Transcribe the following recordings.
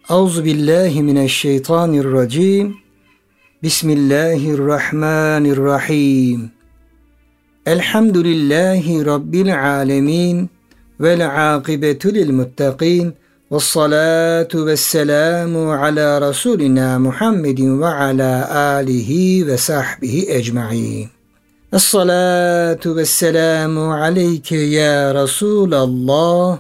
Euzubillahimineşşeytanirracim. Bismillahirrahmanirrahim. Elhamdülillahi Rabbil alemin. Vel akibetu lil muttaqin. Vessalatu vesselamu ala Resulina Muhammedin ve ala alihi ve sahbihi ecma'in. Esselatu vesselamu aleyke ya Resulallah.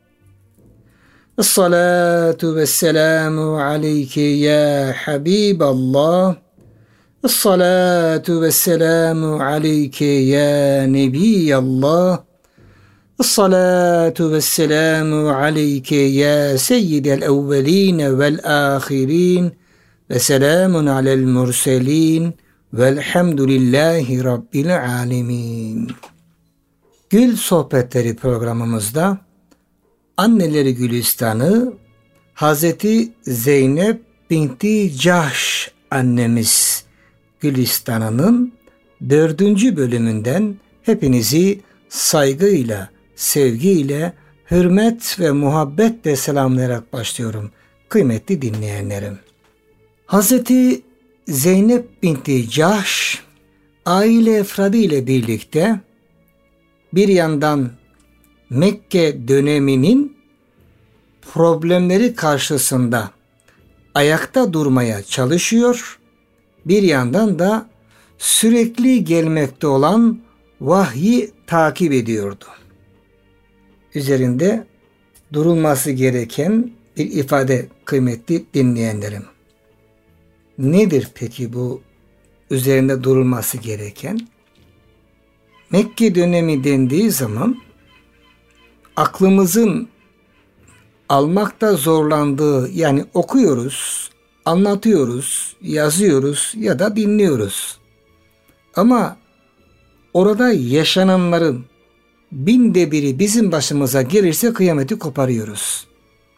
Esselatu vesselamu aleyke ya Habiballah. Esselatu vesselamu aleyke ya Nebiyallah. Esselatu vesselamu aleyke ya seyyidel evveline vel ahirin. Ve selamun alel murselin. Velhamdülillahi Rabbil alemin. Gül Sohbetleri programımızda Anneleri Gülistanı Hazreti Zeynep binti Cahş annemiz Gülistanı'nın 4. bölümünden hepinizi saygıyla, sevgiyle, hürmet ve muhabbetle selamlayarak başlıyorum kıymetli dinleyenlerim. Hazreti Zeynep binti Cahş aile efradı ile birlikte bir yandan Mekke döneminin problemleri karşısında ayakta durmaya çalışıyor, bir yandan da sürekli gelmekte olan vahyi takip ediyordu. Üzerinde durulması gereken bir ifade kıymetli dinleyenlerim. Nedir peki bu üzerinde durulması gereken? Mekke dönemi dendiği zaman aklımızın almakta zorlandığı, yani okuyoruz, anlatıyoruz, yazıyoruz ya da dinliyoruz. Ama orada yaşananların 1/1000'i bizim başımıza gelirse kıyameti koparıyoruz.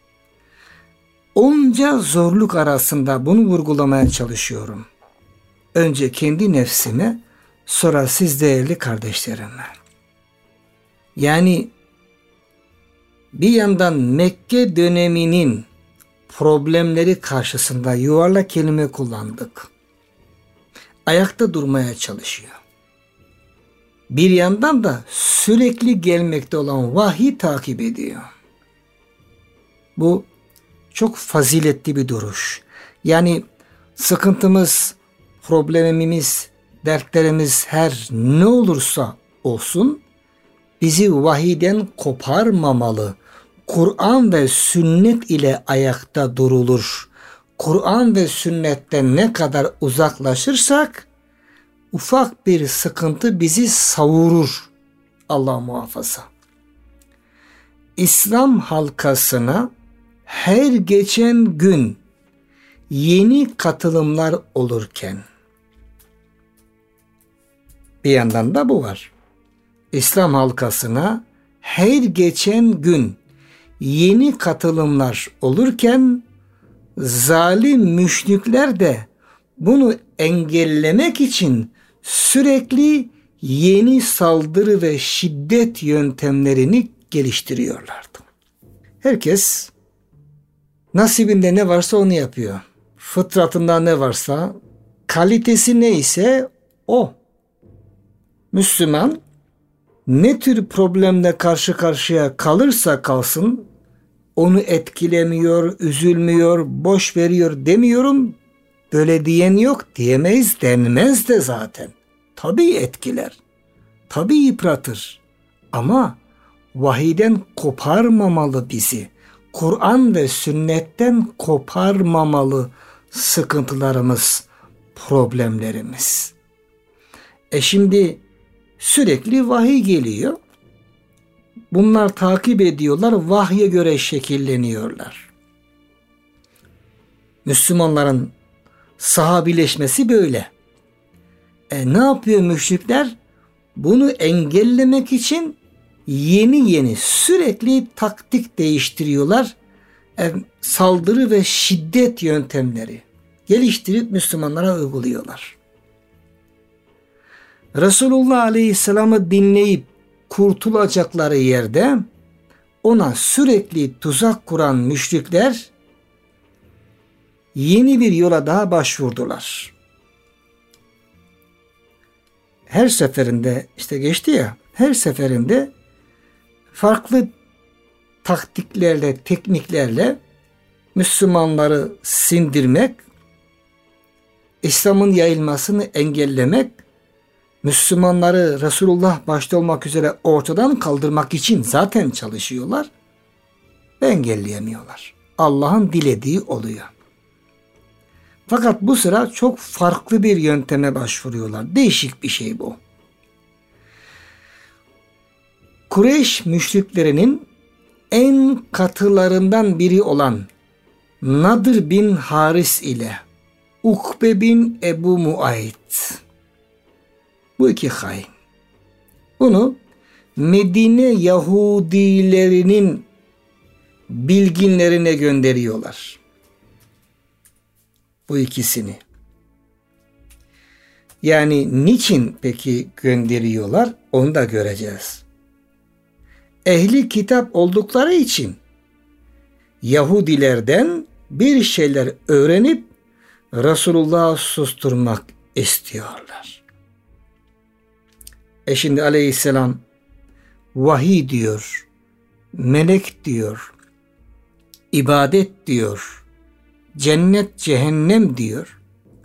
Onca zorluk arasında bunu vurgulamaya çalışıyorum. Önce kendi nefsime, sonra siz değerli kardeşlerime. Yani bir yandan Mekke döneminin problemleri karşısında yuvarlak kelime kullandık. Ayakta durmaya çalışıyor. Bir yandan da sürekli gelmekte olan vahyi takip ediyor. Bu çok faziletli bir duruş. Yani sıkıntımız, problemimiz, dertlerimiz her ne olursa olsun bizi vahiyden koparmamalı. Kur'an ve sünnet ile ayakta durulur. Kur'an ve sünnetten ne kadar uzaklaşırsak ufak bir sıkıntı bizi savurur. Allah muhafaza. İslam halkasına her geçen gün yeni katılımlar olurken bir yandan da bu var. İslam halkasına her geçen gün yeni katılımlar olurken zalim müşrikler de bunu engellemek için sürekli yeni saldırı ve şiddet yöntemlerini geliştiriyorlardı. Herkes nasibinde ne varsa onu yapıyor. Fıtratında ne varsa, kalitesi neyse o. Müslüman ne tür problemle karşı karşıya kalırsa kalsın, onu etkilemiyor, üzülmüyor, boş veriyor demiyorum. Böyle diyen yok, diyemeyiz, denmez de zaten. Tabii etkiler, tabii yıpratır. Ama vahiyden koparmamalı bizi. Kur'an ve sünnetten koparmamalı sıkıntılarımız, problemlerimiz. Şimdi sürekli vahiy geliyor. Bunlar takip ediyorlar, vahye göre şekilleniyorlar. Müslümanların sahabileşmesi böyle. Ne yapıyor müşrikler? Bunu engellemek için yeni sürekli taktik değiştiriyorlar. Saldırı ve şiddet yöntemleri geliştirip Müslümanlara uyguluyorlar. Resulullah Aleyhisselam'ı dinleyip kurtulacakları yerde ona sürekli tuzak kuran müşrikler yeni bir yola daha başvurdular. Her seferinde işte geçti ya, her seferinde farklı taktiklerle, tekniklerle Müslümanları sindirmek, İslam'ın yayılmasını engellemek, Müslümanları Resulullah başta olmak üzere ortadan kaldırmak için zaten çalışıyorlar ve engelleyemiyorlar. Allah'ın dilediği oluyor. Fakat bu sıra çok farklı bir yönteme başvuruyorlar. Değişik bir şey bu. Kureyş müşriklerinin en katılarından biri olan Nadir bin Haris ile Ukbe bin Ebu Muayt, bu iki hain, bunu Medine Yahudilerinin bilginlerine gönderiyorlar. Bu ikisini. Yani niçin peki gönderiyorlar? Onu da göreceğiz. Ehli kitap oldukları için Yahudilerden bir şeyler öğrenip Resulullah'ı susturmak istiyorlar. Şimdi aleyhisselam vahiy diyor, melek diyor, ibadet diyor, cennet cehennem diyor.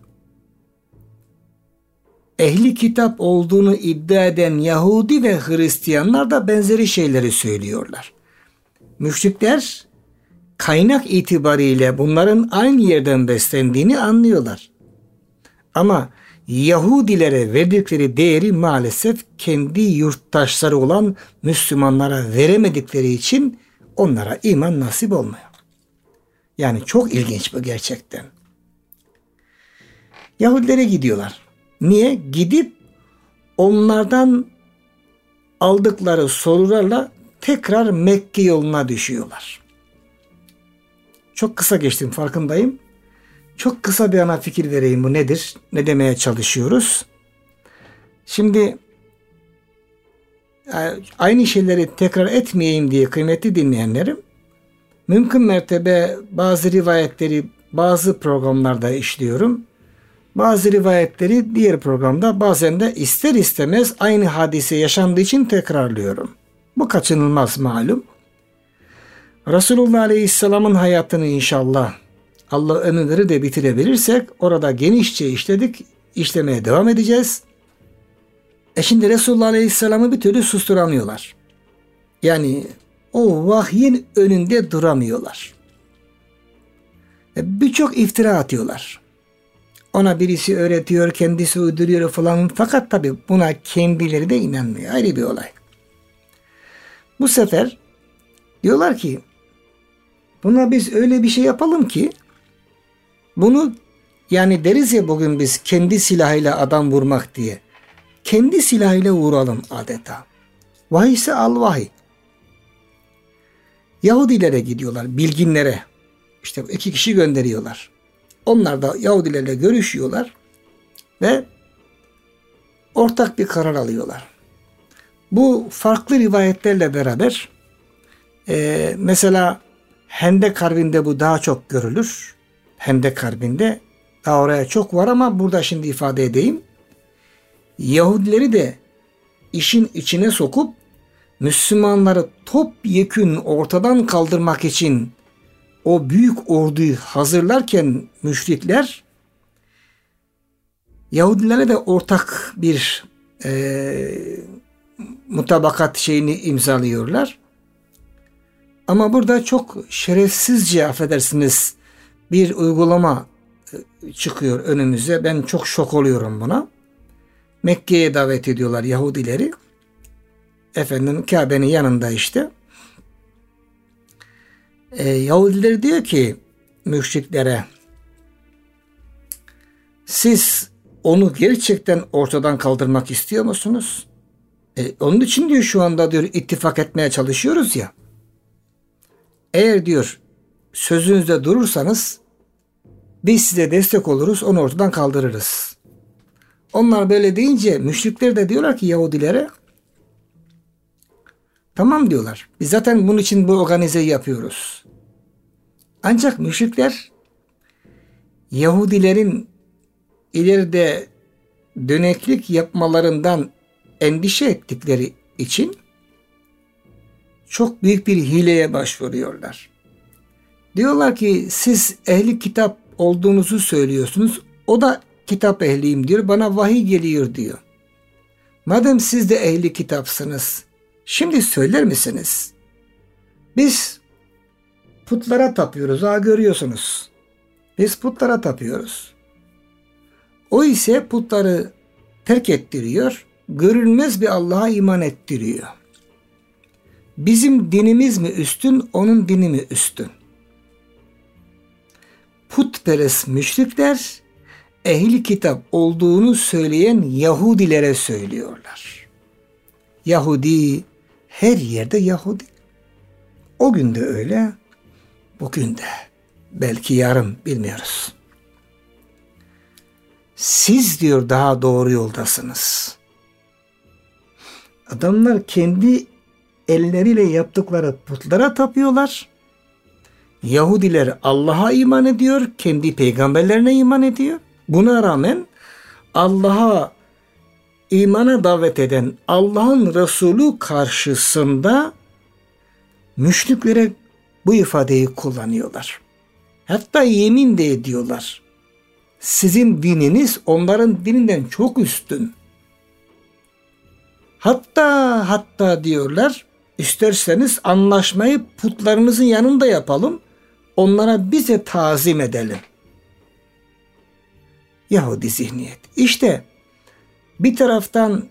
Ehli kitap olduğunu iddia eden Yahudi ve Hristiyanlar da benzeri şeyleri söylüyorlar. Müşrikler kaynak itibariyle bunların aynı yerden beslendiğini anlıyorlar. Ama Yahudilere verdikleri değeri maalesef kendi yurttaşları olan Müslümanlara veremedikleri için onlara iman nasip olmuyor. Yani çok ilginç bu gerçekten. Yahudilere gidiyorlar. Niye? Gidip onlardan aldıkları sorularla tekrar Mekke yoluna düşüyorlar. Çok kısa geçtim, farkındayım. Çok kısa bir ana fikir vereyim, bu nedir? Ne demeye çalışıyoruz? Şimdi aynı şeyleri tekrar etmeyeyim diye kıymetli dinleyenlerim, mümkün mertebe bazı rivayetleri bazı programlarda işliyorum. Bazı rivayetleri diğer programda, bazen de ister istemez aynı hadise yaşandığı için tekrarlıyorum. Bu kaçınılmaz malum. Resulullah Aleyhisselam'ın hayatını inşallah Allah ömür verir de bitirebilirsek orada genişçe işledik, işlemeye devam edeceğiz. Şimdi Resulullah Aleyhisselam'ı bir türlü susturamıyorlar. Yani o vahyin önünde duramıyorlar. Birçok iftira atıyorlar. Ona birisi öğretiyor, kendisi uyduruyor falan. Fakat tabii buna kendileri de inanmıyor. Ayrı bir olay. Bu sefer diyorlar ki buna biz öyle bir şey yapalım ki bunu, yani deriz ya bugün biz kendi silahıyla adam vurmak diye. Kendi silahıyla vuralım adeta. Vahiy ise al vahiy. Yahudilere gidiyorlar, bilginlere. İşte 2 kişi gönderiyorlar. Onlar da Yahudilerle görüşüyorlar ve ortak bir karar alıyorlar. Bu farklı rivayetlerle beraber mesela Hendek Harbi'nde bu daha çok görülür. Hendek Harbi'nde daha oraya çok var ama burada şimdi ifade edeyim. Yahudileri de işin içine sokup Müslümanları topyekün ortadan kaldırmak için o büyük orduyu hazırlarken müşrikler Yahudilere de ortak bir mutabakat şeyini imzalıyorlar. Ama burada çok şerefsizce, affedersiniz, bir uygulama çıkıyor önümüze. Ben çok şok oluyorum buna. Mekke'ye davet ediyorlar Yahudileri. Efendim Kabe'nin yanında işte. Yahudiler diyor ki müşriklere, siz onu gerçekten ortadan kaldırmak istiyor musunuz? Onun için diyor şu anda diyor ittifak etmeye çalışıyoruz ya. Eğer diyor sözünüzde durursanız biz size destek oluruz, onu ortadan kaldırırız. Onlar böyle deyince müşrikler de diyorlar ki Yahudilere, tamam diyorlar. Biz zaten bunun için bu organizeyi yapıyoruz. Ancak müşrikler Yahudilerin ileride döneklik yapmalarından endişe ettikleri için çok büyük bir hileye başvuruyorlar. Diyorlar ki siz ehli kitap olduğunuzu söylüyorsunuz. O da kitap ehliyim diyor. Bana vahiy geliyor diyor. Madem siz de ehli kitapsınız, şimdi söyler misiniz? Biz putlara tapıyoruz. Görüyorsunuz. Biz putlara tapıyoruz. O ise putları terk ettiriyor. Görünmez bir Allah'a iman ettiriyor. Bizim dinimiz mi üstün, onun dini mi üstün? Putperest müşrikler ehli kitap olduğunu söyleyen Yahudilere söylüyorlar. Yahudi her yerde Yahudi. O gün de öyle, bugün de. Belki yarın bilmiyoruz. Siz diyor daha doğru yoldasınız. Adamlar kendi elleriyle yaptıkları putlara tapıyorlar. Yahudiler Allah'a iman ediyor, kendi peygamberlerine iman ediyor. Buna rağmen Allah'a imana davet eden Allah'ın Resulü karşısında müşriklere bu ifadeyi kullanıyorlar. Hatta yemin de ediyorlar. Sizin onların dininden çok üstün. Hatta diyorlar, isterseniz anlaşmayı putlarınızın yanında yapalım. Onlara bize tazim edelim. Yahudi zihniyet. İşte bir taraftan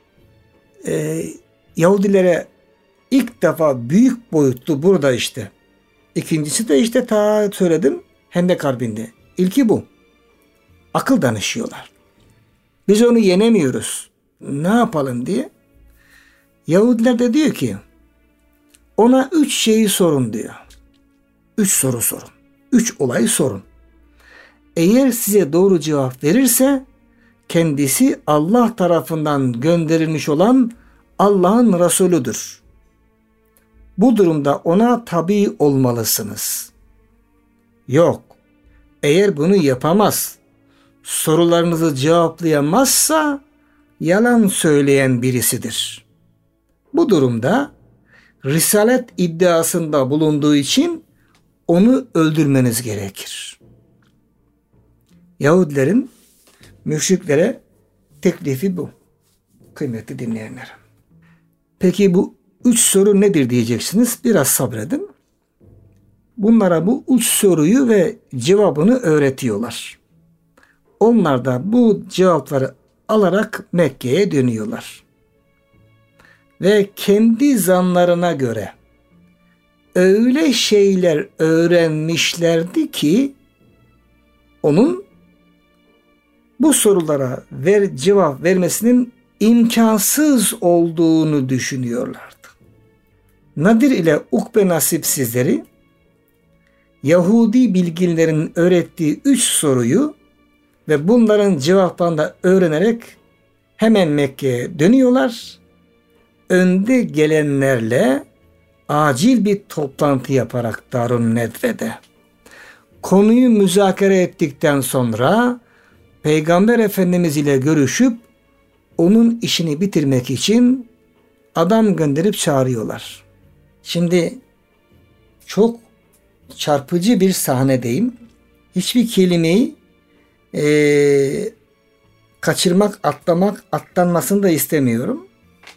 Yahudilere ilk defa büyük boyutlu burada işte. İkincisi de işte söyledim Hendek Harbi'nde. İlki bu. Akıl danışıyorlar. Biz onu yenemiyoruz. Ne yapalım diye. Yahudiler de diyor ki ona 3 şeyi sorun diyor. 3 soru sorun. 3 olayı sorun. Eğer size doğru cevap verirse kendisi Allah tarafından gönderilmiş olan Allah'ın Resulüdür. Bu durumda ona tabi olmalısınız. Yok. Eğer bunu yapamaz, sorularınızı cevaplayamazsa yalan söyleyen birisidir. Bu durumda risalet iddiasında bulunduğu için onu öldürmeniz gerekir. Yahudilerin müşriklere teklifi bu. Kıymetli dinleyenler. Peki bu 3 soru nedir diyeceksiniz. Biraz sabredin. Bunlara bu 3 soruyu ve cevabını öğretiyorlar. Onlar da bu cevapları alarak Mekke'ye dönüyorlar. Ve kendi zanlarına göre öyle şeyler öğrenmişlerdi ki onun bu sorulara cevap vermesinin imkansız olduğunu düşünüyorlardı. Nadir ile Ukbe nasipsizleri Yahudi bilginlerin öğrettiği 3 soruyu ve bunların cevaplarını da öğrenerek hemen Mekke'ye dönüyorlar. Önde gelenlerle acil bir toplantı yaparak Darun Nedve'de konuyu müzakere ettikten sonra Peygamber Efendimiz ile görüşüp onun işini bitirmek için adam gönderip çağırıyorlar. Şimdi çok çarpıcı bir sahnedeyim. Hiçbir kelimeyi kaçırmak, atlanmasını da istemiyorum.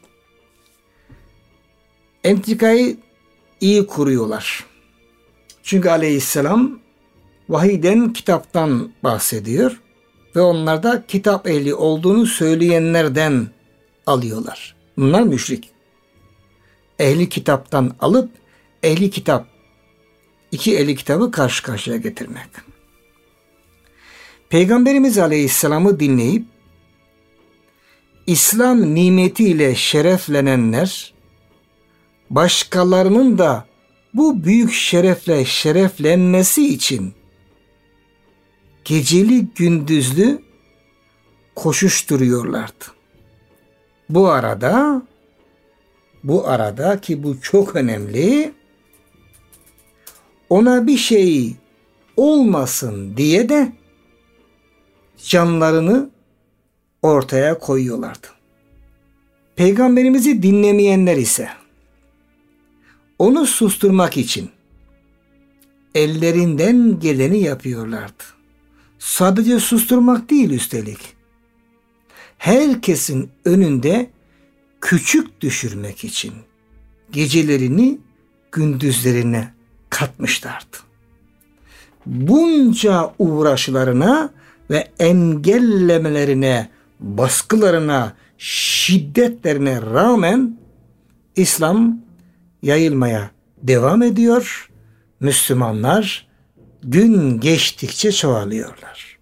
Entrikayı iyi kuruyorlar. Çünkü aleyhisselam vahiyden, kitaptan bahsediyor. Ve onlar da kitap ehli olduğunu söyleyenlerden alıyorlar. Bunlar müşrik. Ehli kitaptan alıp iki ehli kitabı karşı karşıya getirmek. Peygamberimiz Aleyhisselam'ı dinleyip İslam nimetiyle şereflenenler başkalarının da bu büyük şerefle şereflenmesi için geceli gündüzlü koşuşturuyorlardı. Bu arada ki bu çok önemli, ona bir şey olmasın diye de canlarını ortaya koyuyorlardı. Peygamberimizi dinlemeyenler ise onu susturmak için ellerinden geleni yapıyorlardı. Sadece susturmak değil üstelik. Herkesin önünde küçük düşürmek için gecelerini gündüzlerine katmışlardı. Bunca uğraşlarına ve engellemelerine, baskılarına, şiddetlerine rağmen İslam yayılmaya devam ediyor. Müslümanlar gün geçtikçe çoğalıyorlar.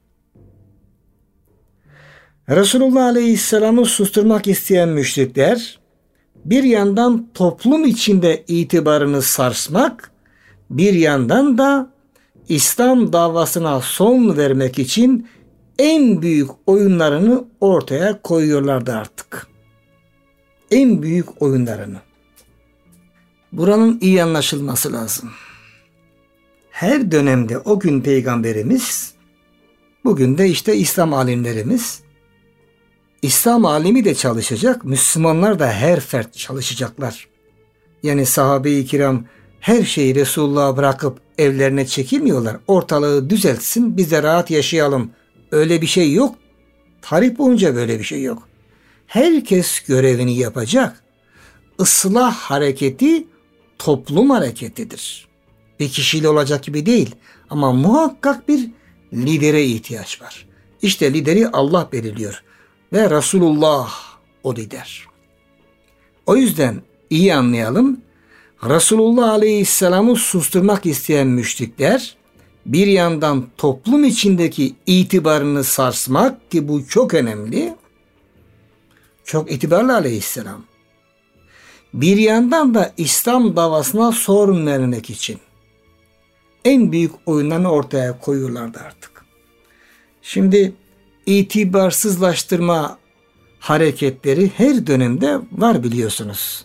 Resulullah Aleyhisselam'ı susturmak isteyen müşrikler bir yandan toplum içinde itibarını sarsmak, bir yandan da İslam davasına son vermek için en büyük oyunlarını ortaya koyuyorlardı artık. En büyük oyunlarını. Buranın iyi anlaşılması lazım. Her dönemde o gün Peygamberimiz, bugün de işte İslam alimlerimiz, İslam alimi de çalışacak, Müslümanlar da her fert çalışacaklar. Yani sahabe-i kiram her şeyi Resulullah'a bırakıp evlerine çekilmiyorlar. Ortalığı düzeltsin, biz de rahat yaşayalım. Öyle bir şey yok. Tarih boyunca böyle bir şey yok. Herkes görevini yapacak. Islah hareketi toplum hareketidir. Bir kişiyle olacak gibi değil. Ama muhakkak bir lidere ihtiyaç var. İşte lideri Allah belirliyor. Ve Resulullah o lider. O yüzden iyi anlayalım. Resulullah Aleyhisselam'ı susturmak isteyen müşrikler bir yandan toplum içindeki itibarını sarsmak, ki bu çok önemli, çok itibarlı Aleyhisselam. Bir yandan da İslam davasına sorun vermek için en büyük oyunlarını ortaya koyuyorlardı artık. Şimdi itibarsızlaştırma hareketleri her dönemde var biliyorsunuz.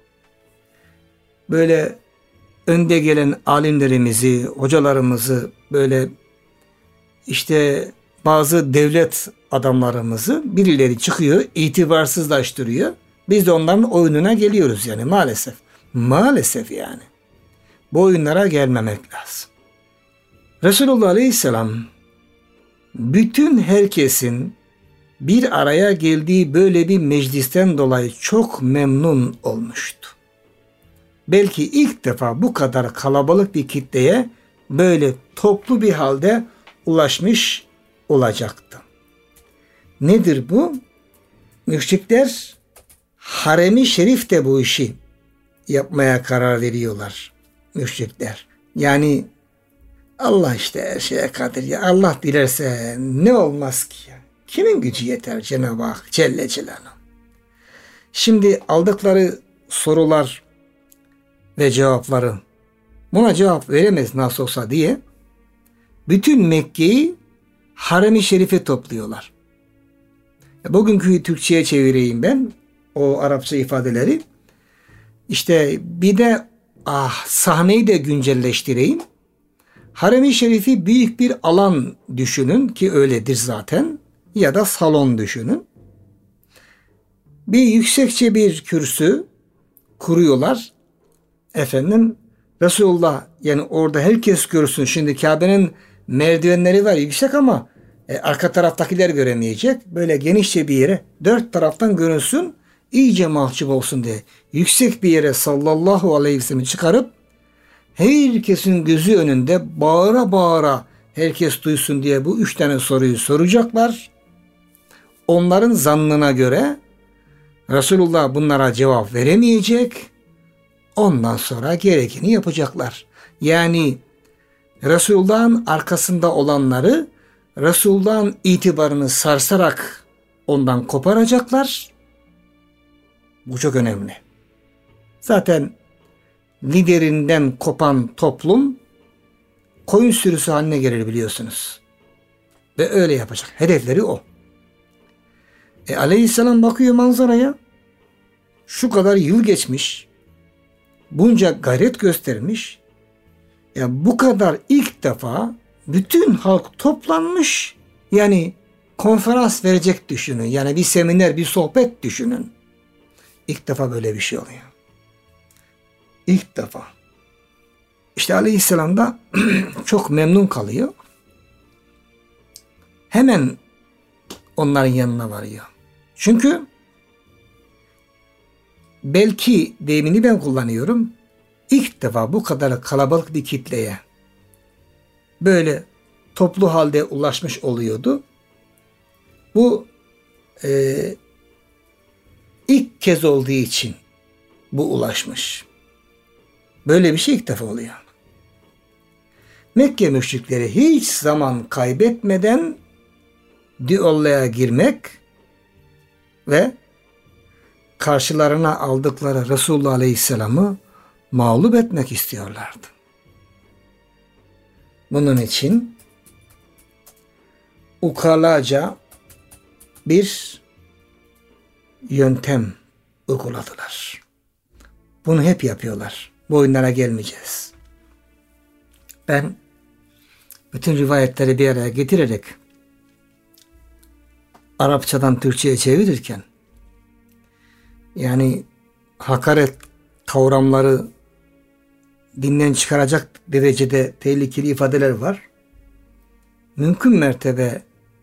Böyle önde gelen alimlerimizi, hocalarımızı, böyle işte bazı devlet adamlarımızı birileri çıkıyor, itibarsızlaştırıyor. Biz de onların oyununa geliyoruz yani maalesef. Maalesef yani. Bu oyunlara gelmemek lazım. Resulullah Aleyhisselam bütün herkesin bir araya geldiği böyle bir meclisten dolayı çok memnun olmuştu. Belki ilk defa bu kadar kalabalık bir kitleye böyle toplu bir halde ulaşmış olacaktı. Nedir bu? Müşrikler harem-i şerif de bu işi yapmaya karar veriyorlar. Müşrikler. Yani Allah işte her şeye kadir ya. Allah dilerse ne olmaz ki ya. Kimin gücü yeter Cenab-ı Hak Celle Celaluhu. Şimdi aldıkları sorular ve cevapları, buna cevap veremez nasıl olsa diye bütün Mekke'yi harem-i şerife topluyorlar. Bugünkü Türkçe'ye çevireyim ben o Arapça ifadeleri. İşte bir de sahneyi de güncelleştireyim. Harem-i şerifi büyük bir alan düşünün, ki öyledir zaten, ya da salon düşünün. Bir yüksekçe bir kürsü kuruyorlar. Efendim Resulullah, yani orada herkes görsün. Şimdi Kabe'nin merdivenleri var yüksek ama arka taraftakiler göremeyecek. Böyle genişçe bir yere, dört taraftan görünsün, iyice mahcup olsun diye yüksek bir yere sallallahu aleyhi ve sellem'i çıkarıp herkesin gözü önünde bağıra bağıra herkes duysun diye bu 3 tane soruyu soracaklar. Onların zannına göre Resulullah bunlara cevap veremeyecek. Ondan sonra gerekeni yapacaklar. Yani Resulullah'ın arkasında olanları Resulullah'ın itibarını sarsarak ondan koparacaklar. Bu çok önemli. Zaten liderinden kopan toplum koyun sürüsü haline gelir biliyorsunuz. Ve öyle yapacak. Hedefleri o. Aleyhisselam bakıyor manzaraya. Şu kadar yıl geçmiş. Bunca gayret göstermiş. Bu kadar ilk defa bütün halk toplanmış. Yani konferans verecek düşünün. Yani bir seminer, bir sohbet düşünün. İlk defa böyle bir şey oluyor. İlk defa. İşte Aleyhisselam da çok memnun kalıyor. Hemen onların yanına varıyor. Çünkü belki deyimini ben kullanıyorum. İlk defa bu kadar kalabalık bir kitleye böyle toplu halde ulaşmış oluyordu. Bu ilk kez olduğu için bu ulaşmış. Böyle bir şey ilk defa oluyor. Mekke müşrikleri hiç zaman kaybetmeden düelloya girmek ve karşılarına aldıkları Resulullah Aleyhisselam'ı mağlup etmek istiyorlardı. Bunun için ukalaca bir yöntem uyguladılar. Bunu hep yapıyorlar. Bu oyunlara gelmeyeceğiz. Ben bütün rivayetleri bir araya getirerek Arapçadan Türkçe'ye çevirirken yani hakaret kavramları dinden çıkaracak derecede tehlikeli ifadeler var. Mümkün mertebe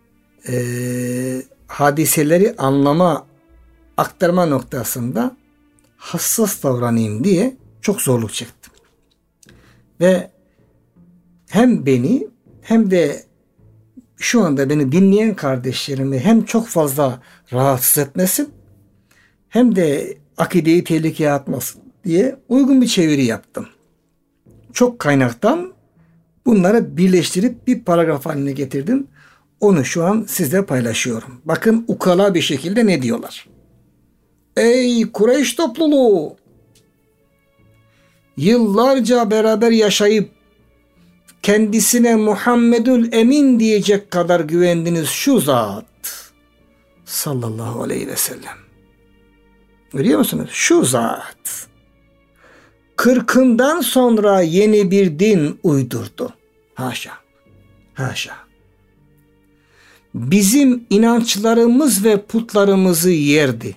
hadiseleri aktarma noktasında hassas davranayım diye çok zorluk çektim. Ve hem beni hem de şu anda beni dinleyen kardeşlerimi hem çok fazla rahatsız etmesin hem de akideyi tehlikeye atmasın diye uygun bir çeviri yaptım. Çok kaynaktan bunları birleştirip bir paragraf haline getirdim. Onu şu an sizle paylaşıyorum. Bakın ukala bir şekilde ne diyorlar. Ey Kureyş topluluğu! Yıllarca beraber yaşayıp kendisine Muhammedül Emin diyecek kadar güvendiniz şu zat sallallahu aleyhi ve sellem. Görüyor musunuz? Şu zat 40'ından sonra yeni bir din uydurdu. Haşa. Haşa. Bizim inançlarımız ve putlarımızı yerdi.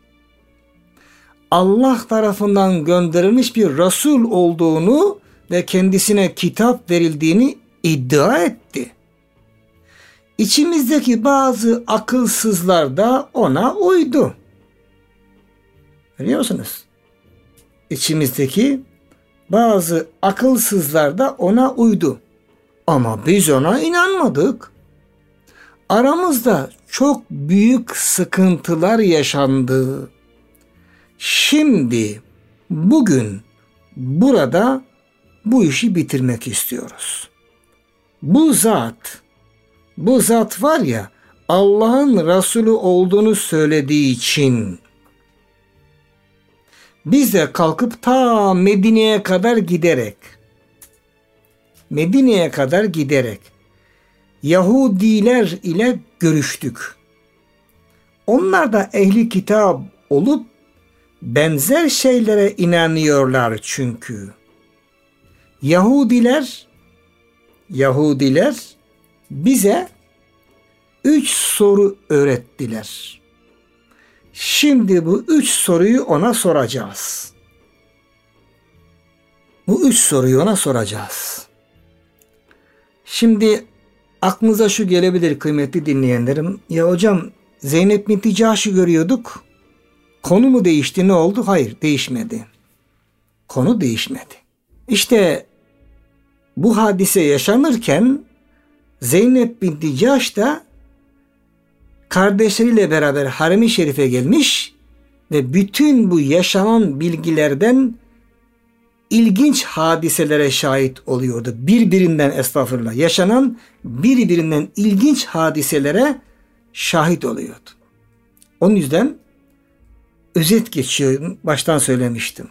Allah tarafından gönderilmiş bir Resul olduğunu ve kendisine kitap verildiğini iddia etti. İçimizdeki bazı akılsızlar da ona uydu. Biliyor musunuz? İçimizdeki bazı akılsızlar da ona uydu. Ama biz ona inanmadık. Aramızda çok büyük sıkıntılar yaşandı. Şimdi, bugün, burada bu işi bitirmek istiyoruz. Bu zat var ya, Allah'ın Resulü olduğunu söylediği için biz de kalkıp ta Medine'ye kadar giderek Yahudiler ile görüştük. Onlar da ehli kitap olup benzer şeylere inanıyorlar çünkü. Yahudiler bize 3 soru öğrettiler. Şimdi bu 3 soruyu ona soracağız. Şimdi aklınıza şu gelebilir kıymetli dinleyenlerim. Ya hocam Zeynep binti Cahş'ı görüyorduk. Konu mu değişti, ne oldu? Hayır, değişmedi. Konu değişmedi. İşte bu hadise yaşanırken Zeynep binti Cahş da kardeşleriyle beraber harem-i şerife gelmiş ve bütün bu yaşanan bilgilerden ilginç hadiselere şahit oluyordu. Yaşanan birbirinden ilginç hadiselere şahit oluyordu. Onun yüzden özet geçiyorum. Baştan söylemiştim.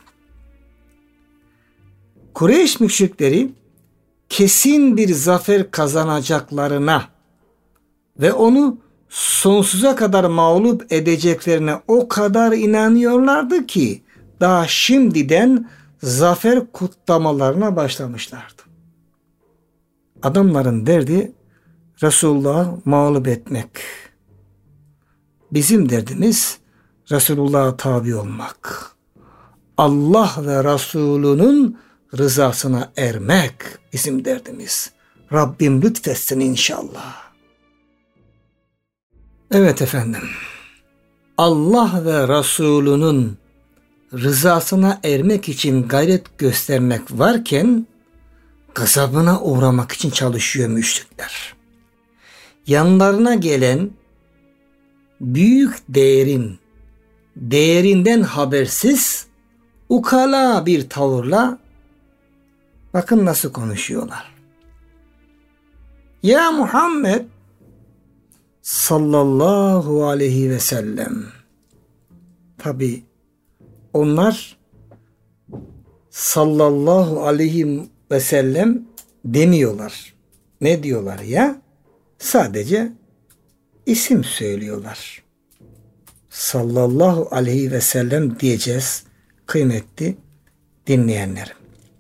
Kureyş müşrikleri kesin bir zafer kazanacaklarına ve onu sonsuza kadar mağlup edeceklerine o kadar inanıyorlardı ki daha şimdiden zafer kutlamalarına başlamışlardı. Adamların derdi Resulullah'ı mağlup etmek. Bizim derdimiz Resulullah'a tabi olmak. Allah ve Resulünün rızasına ermek bizim derdimiz. Rabbim lütfetsin inşallah. Evet efendim. Allah ve Resulünün rızasına ermek için gayret göstermek varken gazabına uğramak için çalışıyor müşrikler. Yanlarına gelen büyük değerinden habersiz ukala bir tavırla bakın nasıl konuşuyorlar. Ya Muhammed sallallahu aleyhi ve sellem. Tabi onlar sallallahu aleyhi ve sellem demiyorlar. Ne diyorlar ya? Sadece isim söylüyorlar. Sallallahu aleyhi ve sellem diyeceğiz kıymetli dinleyenlerim.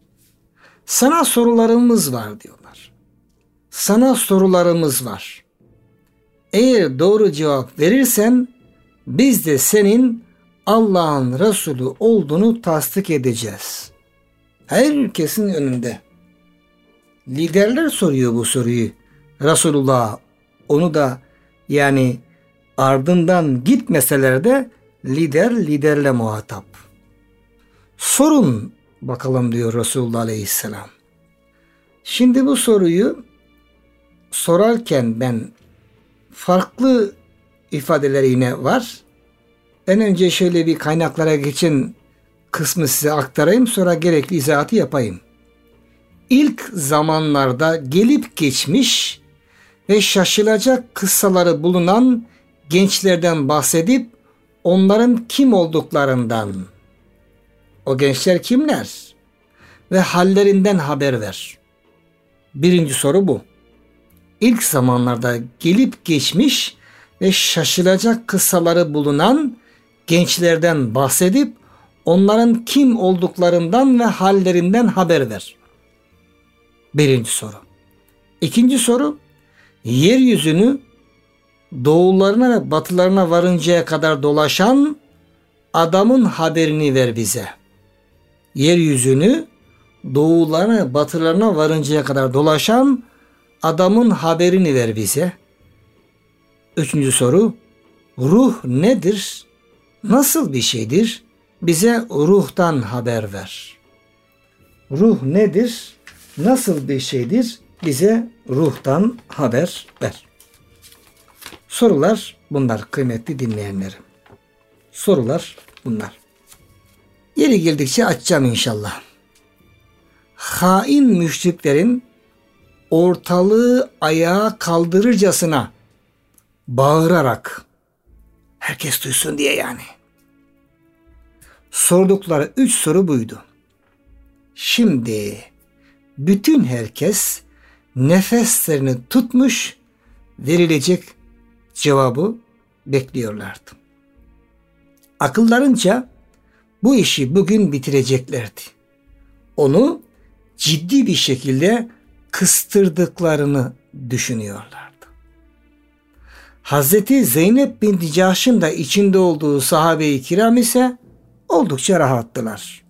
Sana sorularımız var diyorlar. Sana sorularımız var. Eğer doğru cevap verirsen biz de senin Allah'ın Resulü olduğunu tasdik edeceğiz. Herkesin önünde. Liderler soruyor bu soruyu Resulullah. Onu da yani ardından gitmeseler de liderle muhatap. Sorun bakalım diyor Resulullah Aleyhisselam. Şimdi bu soruyu sorarken ben farklı ifadeleri yine var. Ben önce şöyle bir kaynaklara geçin kısmı size aktarayım, sonra gerekli izahatı yapayım. İlk zamanlarda gelip geçmiş ve şaşılacak kıssaları bulunan gençlerden bahsedip onların kim olduklarından, o gençler kimler ve hallerinden haber ver. Birinci soru bu. İlk zamanlarda gelip geçmiş ve şaşılacak kıssaları bulunan gençlerden bahsedip onların kim olduklarından ve hallerinden haber ver. Birinci soru. İkinci soru, yeryüzünü doğularına ve batılarına varıncaya kadar dolaşan adamın haberini ver bize. Yeryüzünü doğularına ve batılarına varıncaya kadar dolaşan adamın haberini ver bize. Üçüncü soru, ruh nedir? Nasıl bir şeydir? Bize ruhtan haber ver. Ruh nedir? Nasıl bir şeydir? Bize ruhtan haber ver. Sorular bunlar kıymetli dinleyenlerim. Sorular bunlar. Yeri geldikçe açacağım inşallah. Hain müşriklerin ortalığı ayağa kaldırırcasına bağırarak, herkes duysun diye yani, sordukları 3 soru buydu. Şimdi bütün herkes nefeslerini tutmuş, verilecek cevabı bekliyorlardı. Akıllarınca bu işi bugün bitireceklerdi. Onu ciddi bir şekilde kıstırdıklarını düşünüyorlardı. Hazreti Zeynep binti Cahş'ın da içinde olduğu sahabe-i kiram ise oldukça rahattılar.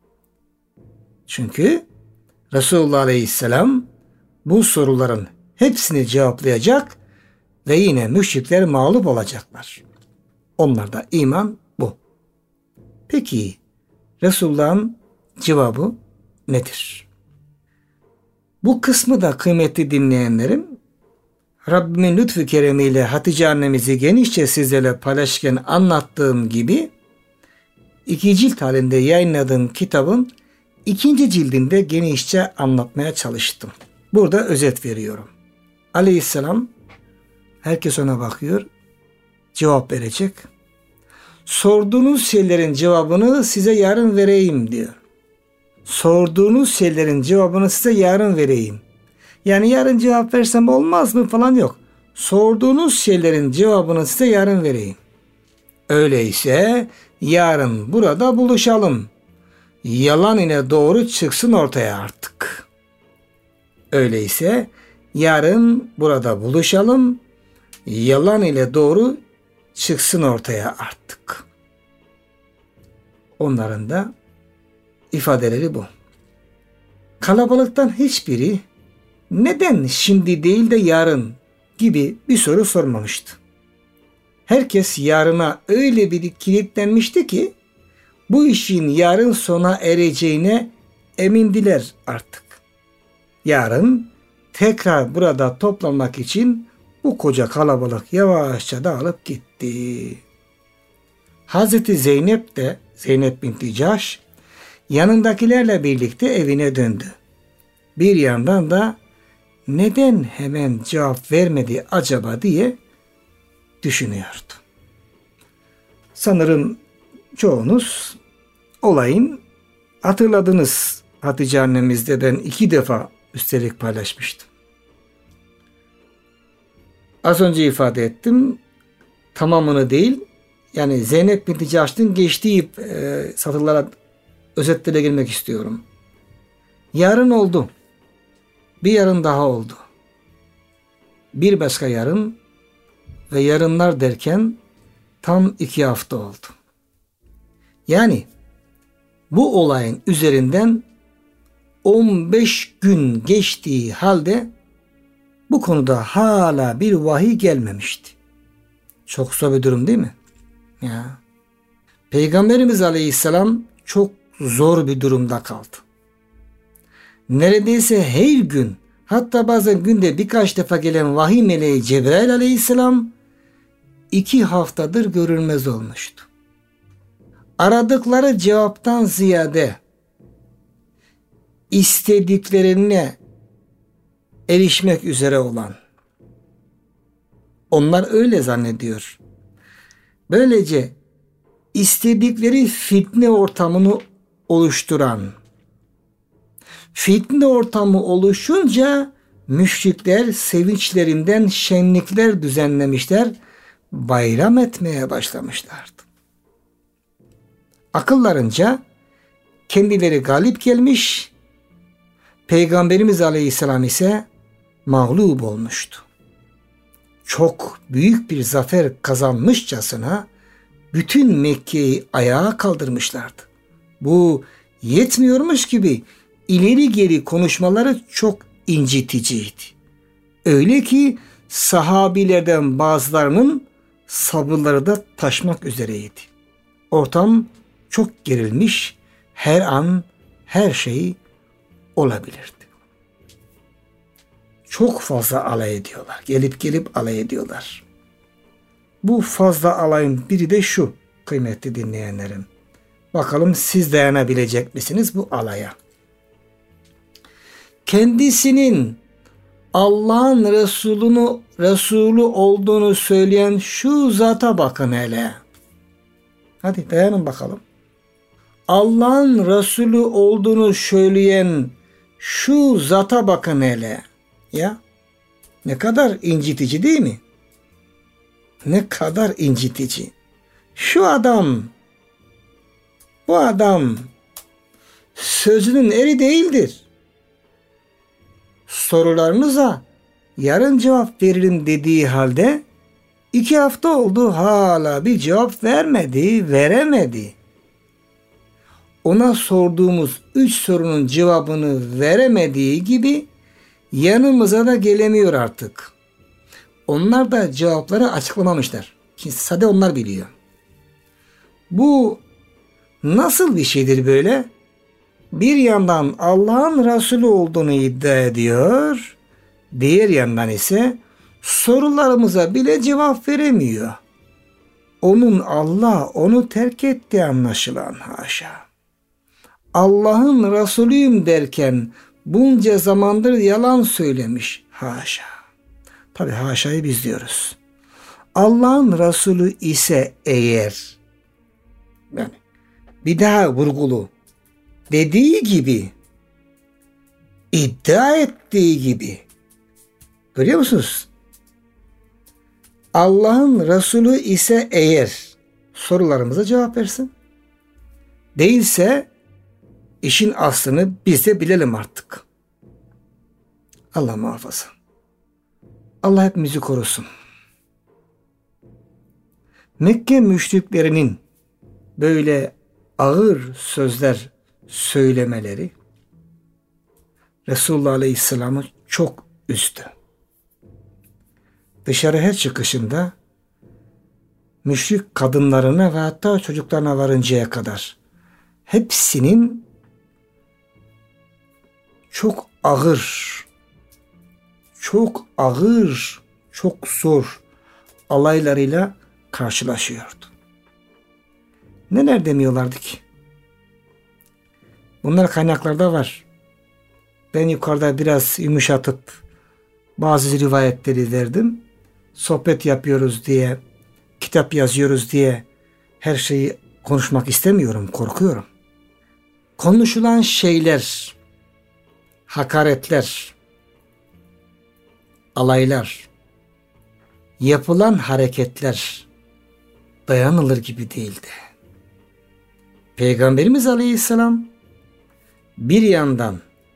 Çünkü Resulullah Aleyhisselam bu soruların hepsini cevaplayacak ve yine müşrikler mağlup olacaklar. Onlarda iman bu. Peki Resulullah'ın cevabı nedir? Bu kısmı da kıymetli dinleyenlerim, Rabbimin lütfu keremiyle Hatice annemizi genişçe sizlerle paylaşırken anlattığım gibi 2 cilt halinde yayınladığım kitabın 2. cildinde genişçe anlatmaya çalıştım. Burada özet veriyorum. Aleyhisselam, herkes ona bakıyor, cevap verecek. Sorduğunuz şeylerin cevabını size yarın vereyim diyor. Sorduğunuz şeylerin cevabını size yarın vereyim. Yani yarın cevap versem olmaz mı falan yok. Sorduğunuz şeylerin cevabını size yarın vereyim. Öyleyse yarın burada buluşalım. Yalan ile doğru çıksın ortaya artık. Öyleyse Yarın burada buluşalım. Yalan ile doğru çıksın ortaya artık. Onların da ifadeleri bu. Kalabalıktan hiçbiri neden şimdi değil de yarın gibi bir soru sormamıştı. Herkes yarına öyle bir kilitlenmişti ki bu işin yarın sona ereceğine emindiler artık. Yarın tekrar burada toplanmak için bu koca kalabalık yavaşça dağılıp gitti. Hazreti Zeynep binti Cahş yanındakilerle birlikte evine döndü. Bir yandan da neden hemen cevap vermedi acaba diye düşünüyordu. Sanırım çoğunuz olayın hatırladınız. Hatice annemizde ben 2 defa üstelik paylaşmıştım. Az önce ifade ettim. Tamamını değil. Yani Zeynep binti Cahş'ın geçtiği satırlara özetlere girmek istiyorum. Yarın oldu. Bir yarın daha oldu. Bir başka yarın ve yarınlar derken tam 2 hafta oldu. Yani bu olayın üzerinden 15 gün geçtiği halde bu konuda hala bir vahiy gelmemişti. Çok zor bir durum değil mi? Ya. Peygamberimiz Aleyhisselam çok zor bir durumda kaldı. Neredeyse her gün, hatta bazen günde birkaç defa gelen vahiy meleği Cebrail Aleyhisselam 2 haftadır görülmez olmuştu. Aradıkları cevaptan ziyade istediklerine erişmek üzere olan, onlar öyle zannediyor. Böylece istedikleri fitne ortamını oluşturan, fitne ortamı oluşunca müşrikler sevinçlerinden şenlikler düzenlemişler, bayram etmeye başlamışlardı. Akıllarınca kendileri galip gelmiş, Peygamberimiz Aleyhisselam ise mağlup olmuştu. Çok büyük bir zafer kazanmışçasına bütün Mekke'yi ayağa kaldırmışlardı. Bu yetmiyormuş gibi ileri geri konuşmaları çok inciticiydi. Öyle ki sahabilerden bazılarının sabırları da taşmak üzereydi. Ortam çok gerilmiş, her an her şey olabilirdi. Çok fazla alay ediyorlar. Gelip alay ediyorlar. Bu fazla alayın biri de şu kıymetli dinleyenlerim. Bakalım siz dayanabilecek misiniz bu alaya? Kendisinin Allah'ın Resulü olduğunu söyleyen şu zata bakın hele. Hadi dayanın bakalım. Allah'ın Resulü olduğunu söyleyen şu zata bakın hele. Ya ne kadar incitici değil mi? Ne kadar incitici. Şu adam, bu adam sözünün eri değildir. Sorularınıza yarın cevap veririm dediği halde 2 hafta oldu hala bir cevap veremedi. Ona sorduğumuz 3 sorunun cevabını veremediği gibi yanımıza da gelemiyor artık. Onlar da cevapları açıklamamışlar. Şimdi sadece onlar biliyor. Bu nasıl bir şeydir böyle? Bir yandan Allah'ın Resulü olduğunu iddia ediyor. Diğer yandan ise sorularımıza bile cevap veremiyor. Allah onu terk etti anlaşılan, haşa. Allah'ın Resulüyüm derken bunca zamandır yalan söylemiş, haşa. Tabi haşayı biz diyoruz. Allah'ın Resulü ise eğer, yani bir daha vurgulu, dediği gibi, iddia ettiği gibi, görüyor musunuz? Allah'ın Resulü ise eğer sorularımıza cevap versin. Değilse işin aslını biz de bilelim artık. Allah muhafaza. Allah hepimizi korusun. Mekke müşriklerinin böyle ağır sözler söylemeleri Resulullah Aleyhisselam'ı çok üzdü. Dışarı her çıkışında müşrik kadınlarına ve hatta çocuklarına varıncaya kadar hepsinin çok ağır, çok zor alaylarıyla karşılaşıyordu. Neler demiyorlardı ki? Bunlar kaynaklarda var. Ben yukarıda biraz yumuşatıp bazı rivayetleri verdim. Sohbet yapıyoruz diye, kitap yazıyoruz diye her şeyi konuşmak istemiyorum, korkuyorum. Konuşulan şeyler, hakaretler, alaylar, yapılan hareketler dayanılır gibi değildi. Peygamberimiz Aleyhisselam bir yandan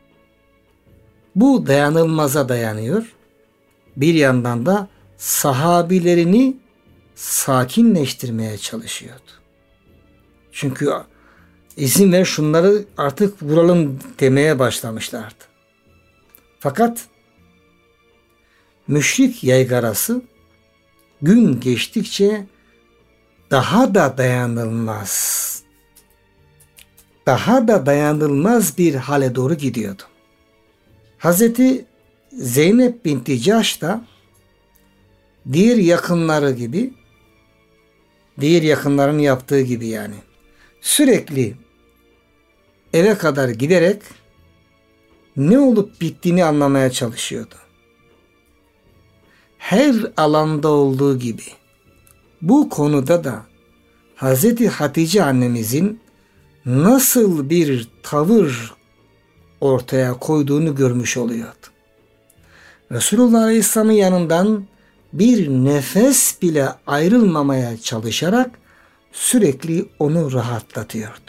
bu dayanılmaza dayanıyor, bir yandan da sahabilerini sakinleştirmeye çalışıyordu. Çünkü izin ver şunları artık vuralım demeye başlamışlardı. Fakat müşrik yaygarası gün geçtikçe daha da dayanılmaz bir hale doğru gidiyordu. Hazreti Zeynep binti Cahş da diğer yakınların yaptığı gibi yani sürekli eve kadar giderek ne olup bittiğini anlamaya çalışıyordu. Her alanda olduğu gibi bu konuda da Hazreti Hatice annemizin nasıl bir tavır ortaya koyduğunu görmüş oluyordu. Resulullah Aleyhisselam'ın yanından bir nefes bile ayrılmamaya çalışarak sürekli onu rahatlatıyordu.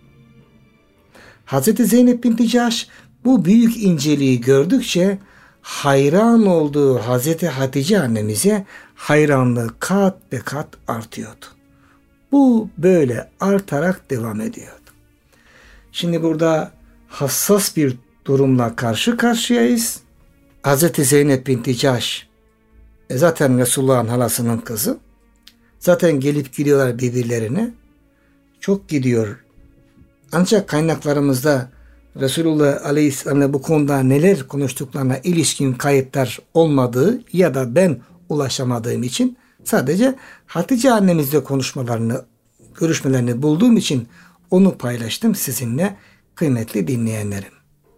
Hazreti Zeynep binti Cahş bu büyük inceliği gördükçe hayran olduğu Hazreti Hatice annemize hayranlığı kat be kat artıyordu. Bu böyle artarak devam ediyordu. Şimdi burada hassas bir durumla karşı karşıyayız. Hazreti Zeynep binti Cahş zaten Resulullah'ın halasının kızı. Zaten gelip gidiyorlar birbirlerine. Çok gidiyor. Ancak kaynaklarımızda Resulullah Aleyhisselam'la bu konuda neler konuştuklarına ilişkin kayıtlar olmadığı ya da ben ulaşamadığım için sadece Hatice annemizle görüşmelerini bulduğum için onu paylaştım sizinle kıymetli dinleyenlerim.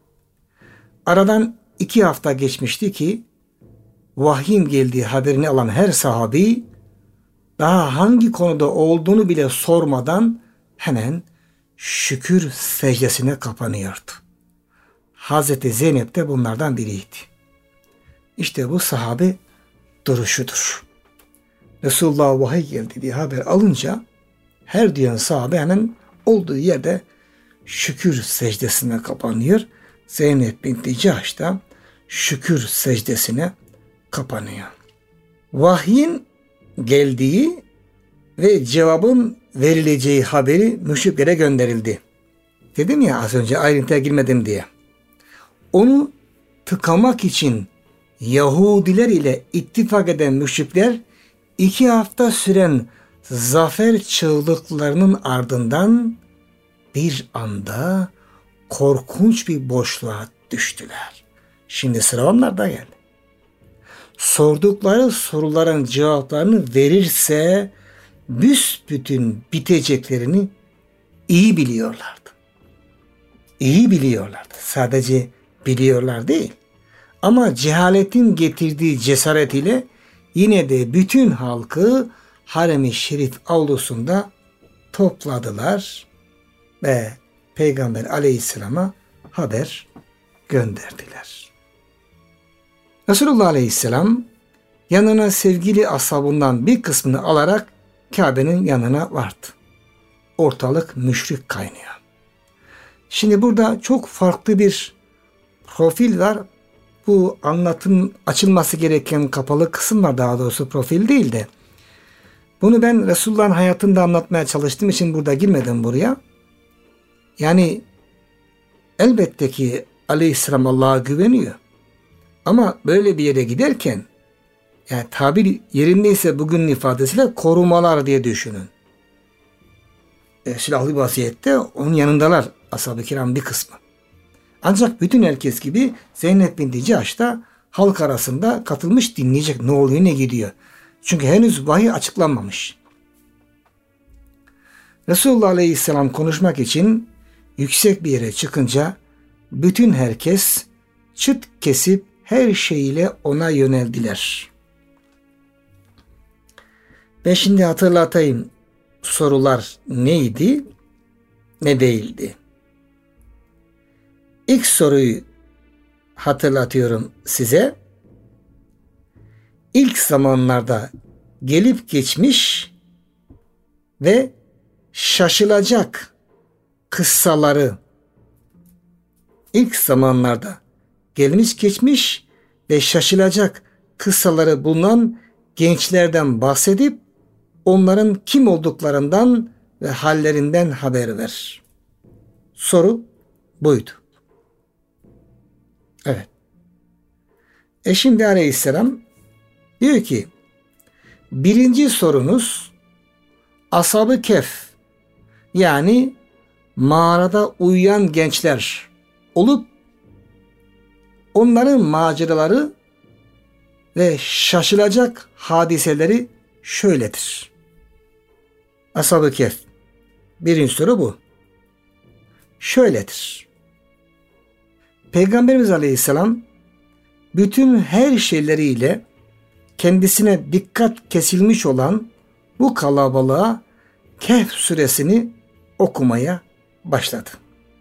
Aradan 2 hafta geçmişti ki vahyin geldiği haberini alan her sahabi daha hangi konuda olduğunu bile sormadan hemen şükür secdesine kapanıyordu. Hazreti Zeynep de bunlardan biriydi. İşte bu sahabe duruşudur. Resulullah'a vahiy geldi diye haber alınca her diyen sahabe hemen olduğu yerde şükür secdesine kapanıyor. Zeynep binti Cahş da şükür secdesine kapanıyor. Vahyin geldiği ve cevabın verileceği haberi müşriklere gönderildi. Dedim ya az önce ayrıntıya girmedim diye. Onu tıkamak için Yahudiler ile ittifak eden müşrikler 2 hafta süren zafer çığlıklarının ardından bir anda korkunç bir boşluğa düştüler. Şimdi sıra onlarda geldi. Sordukları soruların cevaplarını verirse büsbütün biteceklerini iyi biliyorlardı. İyi biliyorlardı. Sadece biliyorlar değil. Ama cehaletin getirdiği cesaret ile yine de bütün halkı harem-i şerif avlusunda topladılar ve Peygamber Aleyhisselam'a haber gönderdiler. Resulullah Aleyhisselam yanına sevgili ashabından bir kısmını alarak Kabe'nin yanına vardı. Ortalık müşrik kaynıyor. Şimdi burada çok farklı bir profil var. bu anlatım açılması gereken kapalı kısım var, daha doğrusu profil değil de. Bunu ben Resulullah'ın hayatında anlatmaya çalıştığım için burada girmedim buraya. Yani elbette ki Aleyhisselam Allah'a güveniyor. Ama böyle bir yere giderken, yani tabir yerindeyse bugünün ifadesiyle korumalar diye düşünün. Silahlı vaziyette onun yanındalar ashab-ı kiram bir kısmı. Ancak bütün herkes gibi Zeynep binti Cahş da halk arasında katılmış, dinleyecek ne oluyor ne gidiyor. Çünkü henüz vahiy açıklanmamış. Resulullah Aleyhisselam konuşmak için yüksek bir yere çıkınca bütün herkes çıt kesip her şeyiyle ona yöneldiler. Ben şimdi hatırlatayım sorular neydi, ne değildi. İlk soruyu hatırlatıyorum size. İlk zamanlarda gelip geçmiş ve şaşılacak kıssaları, ilk zamanlarda gelmiş geçmiş ve şaşılacak kıssaları bulunan gençlerden bahsedip onların kim olduklarından ve hallerinden haber ver. Soru buydu. Evet. Şimdi Aleyhisselam diyor ki, birinci sorunuz Ashab-ı Kehf, yani mağarada uyuyan gençler olup onların maceraları ve şaşılacak hadiseleri şöyledir. Ashab-ı Kehf, birinci soru bu. Şöyledir. Peygamberimiz Aleyhisselam bütün her şeyleriyle kendisine dikkat kesilmiş olan bu kalabalığa Kehf suresini okumaya başladı.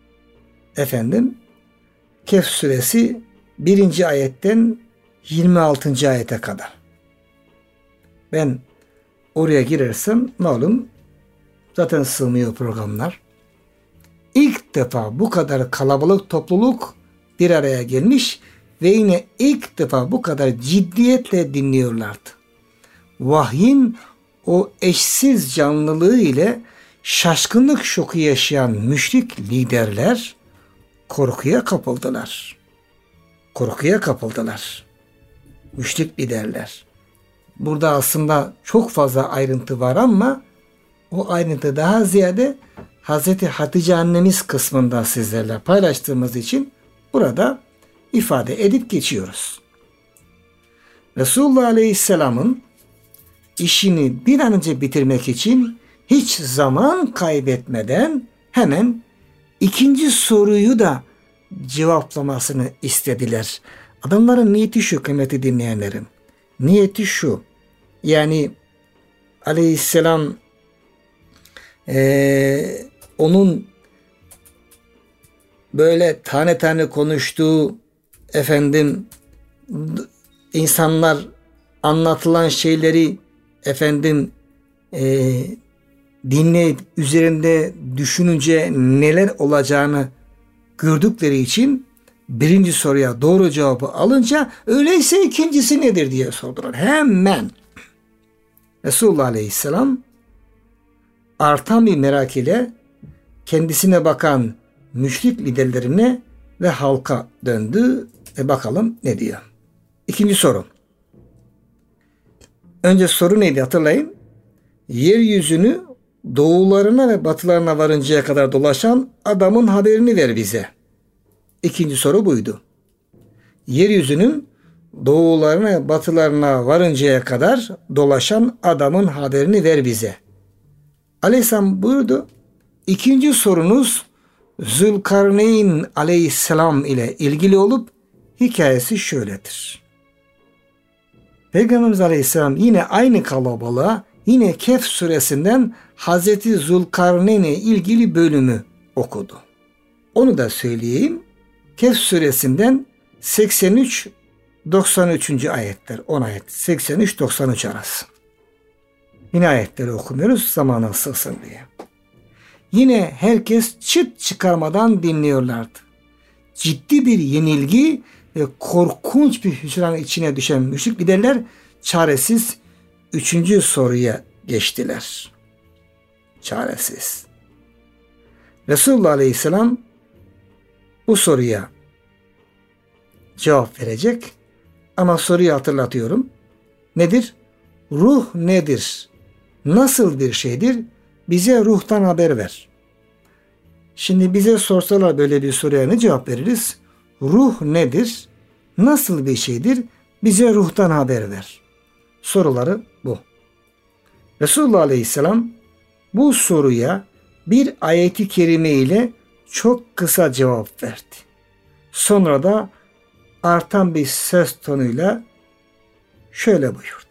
Kehf suresi 1. ayetten 26. ayete kadar. Ben oraya girersem malum zaten sığmıyor programlar. İlk defa bu kadar kalabalık topluluk bir araya gelmiş ve yine ilk defa bu kadar ciddiyetle dinliyorlardı. Vahyin o eşsiz canlılığı ile şaşkınlık şoku yaşayan müşrik liderler korkuya kapıldılar. Korkuya kapıldılar. Müşrik liderler. Burada aslında çok fazla ayrıntı var ama o ayrıntı daha ziyade Hazreti Hatice annemiz kısmında sizlerle paylaştığımız için burada ifade edip geçiyoruz. Resulullah Aleyhisselam'ın işini bir an önce bitirmek için hiç zaman kaybetmeden hemen ikinci soruyu da cevaplamasını istediler. Adamların niyeti şu, kıymetli dinleyenlerim. Niyeti şu. Yani Aleyhisselam onun böyle tane tane konuştuğu, insanlar anlatılan şeyleri dinleyip üzerinde düşününce neler olacağını gördükleri için birinci soruya doğru cevabı alınca öyleyse ikincisi nedir diye sordular. Hemen Resulullah Aleyhisselam artan bir merak ile kendisine bakan müşrik liderlerine ve halka döndü ve bakalım ne diyor. İkinci soru. Önce soru neydi hatırlayın. Yeryüzünü doğularına ve batılarına varıncaya kadar dolaşan adamın haberini ver bize. İkinci soru buydu. Yeryüzünün doğularına ve batılarına varıncaya kadar dolaşan adamın haberini ver bize. Aleyhisselam buyurdu. İkinci sorunuz Zülkarneyn Aleyhisselam ile ilgili olup hikayesi şöyledir. Peygamberimiz Aleyhisselam yine aynı kalabalığa yine Kehf suresinden Hazreti Zülkarneyn'e ilgili bölümü okudu. Onu da söyleyeyim. Kehf suresinden 83-93. ayetler. 10 ayet. 83-93 arası. Yine ayetleri okumuyoruz zamana sığsın diye. Yine herkes çıt çıkarmadan dinliyorlardı. Ciddi bir yenilgi ve korkunç bir hüsran içine düşen müşrik liderler çaresiz 3. soruya geçtiler. Çaresiz. Resulullah Aleyhisselam bu soruya cevap verecek ama soruyu hatırlatıyorum. Nedir? Ruh nedir? Nasıl bir şeydir? Bize ruhtan haber ver. Şimdi bize sorsalar böyle bir soruya ne cevap veririz? Ruh nedir? Nasıl bir şeydir? Bize ruhtan haber ver. Soruları bu. Resulullah Aleyhisselam bu soruya bir ayeti kerime ile çok kısa cevap verdi. Sonra da artan bir ses tonuyla şöyle buyurdu.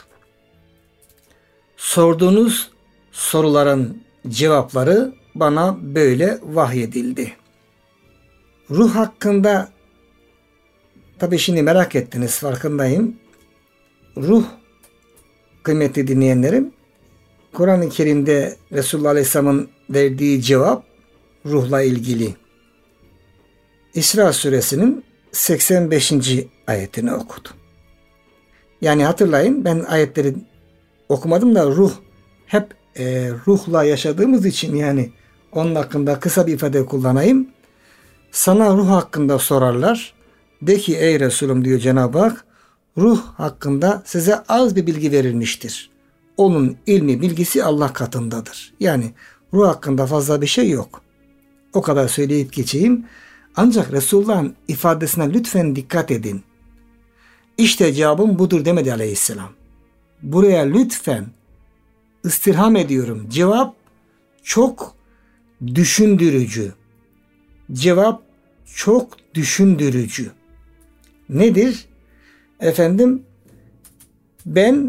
Sorduğunuz soruların cevapları bana böyle vahyedildi. Ruh hakkında tabii şimdi merak ettiniz, farkındayım. Ruh, kıymetli dinleyenlerim, Kur'an-ı Kerim'de Resulullah Aleyhisselam'ın verdiği cevap ruhla ilgili. İsra suresinin 85. ayetini okudu. Yani hatırlayın, ben ayetleri okumadım da ruh hep ruhla yaşadığımız için, yani onun hakkında kısa bir ifade kullanayım. Sana ruh hakkında sorarlar. De ki ey Resulüm diyor Cenab-ı Hak, ruh hakkında size az bir bilgi verilmiştir. Onun ilmi, bilgisi Allah katındadır. Yani ruh hakkında fazla bir şey yok. O kadar söyleyip geçeyim. Ancak Resulullah'ın ifadesine lütfen dikkat edin. İşte cevabım budur demedi Aleyhisselam. Buraya lütfen istirham ediyorum. Cevap çok düşündürücü. Cevap çok düşündürücü. Nedir? Efendim, ben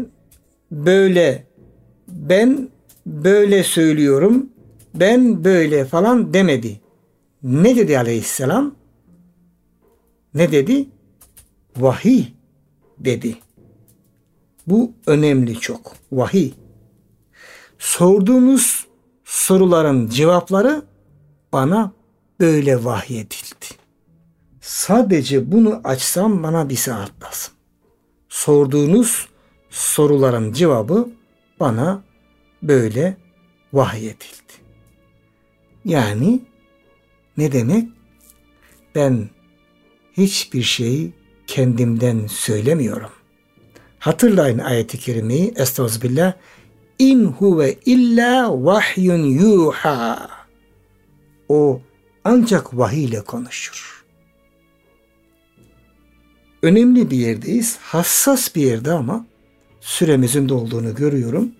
böyle söylüyorum, ben böyle falan demedi. Ne dedi Aleyhisselam? Ne dedi? Vahiy dedi. Bu önemli çok. Vahiy. Sorduğunuz soruların cevapları bana böyle vahyedildi. Sadece bunu açsam bana bir saat lazım. Sorduğunuz soruların cevabı bana böyle vahyedildi. Yani ne demek? Ben hiçbir şeyi kendimden söylemiyorum. Hatırlayın ayet-i kerimeyi. Estağfirullah. İn huve illa vahyun yuha. O ancak vahiy ile konuşur. Önemli bir yerdeyiz. Hassas bir yerde ama süremizin dolduğunu görüyorum.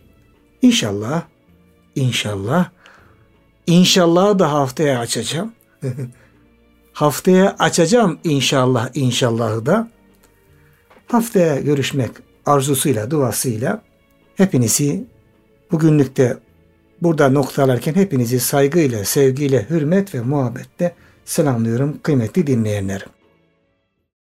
İnşallah da haftaya açacağım. Haftaya açacağım inşallahı da. Haftaya görüşmek arzusuyla, duasıyla hepinizi bugünlük de burada noktalarken hepinizi saygıyla, sevgiyle, hürmet ve muhabbetle selamlıyorum kıymetli dinleyenlerim.